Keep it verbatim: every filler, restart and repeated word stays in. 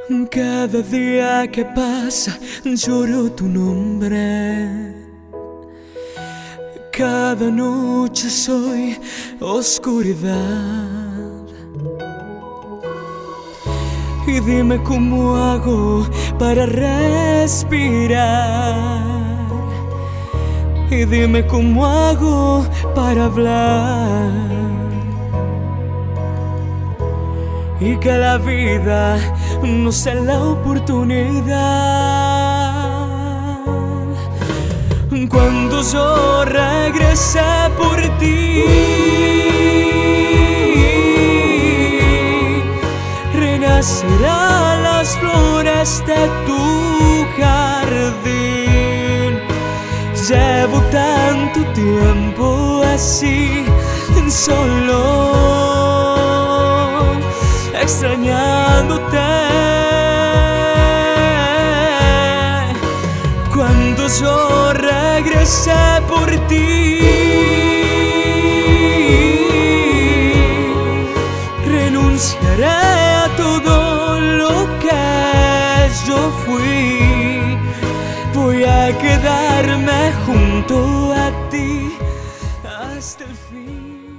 Cada día que pasa lloro tu nombre. Cada noche soy oscuridad. Y dime cómo hago para respirar. Y dime cómo hago para hablar. Y que la vida no sea la oportunidad. Cuando yo regrese por ti, renacerán las flores de tu jardín. Llevo tanto tiempo así, solo extrañándote. Cuando yo regrese por ti, renunciaré a todo lo que yo fui. Voy a quedarme junto a ti hasta el fin.